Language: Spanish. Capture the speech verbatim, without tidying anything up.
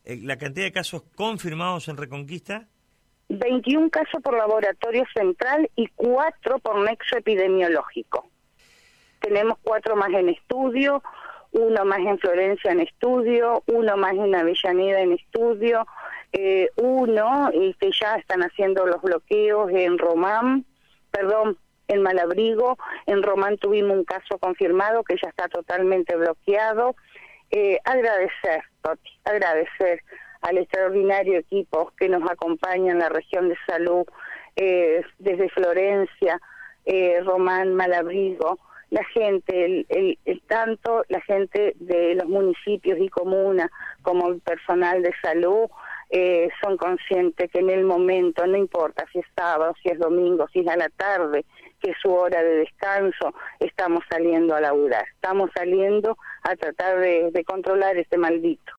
la cantidad de casos confirmados en Reconquista. veintiún casos por laboratorio central y cuatro por nexo epidemiológico. Tenemos cuatro más en estudio, uno más en Florencia en estudio, uno más en Avellaneda en estudio, eh, uno y que ya están haciendo los bloqueos en Román, perdón, en Malabrigo. En Román tuvimos un caso confirmado que ya está totalmente bloqueado. Eh, agradecer, Toti, agradecer al extraordinario equipo que nos acompaña en la región de salud, eh, desde Florencia, eh, Román, Malabrigo, la gente, el, el, el tanto la gente de los municipios y comunas como el personal de salud, eh, son conscientes que en el momento, no importa si es sábado, si es domingo, si es a la tarde, que es su hora de descanso, estamos saliendo a laburar, estamos saliendo a tratar de, de controlar este maldito.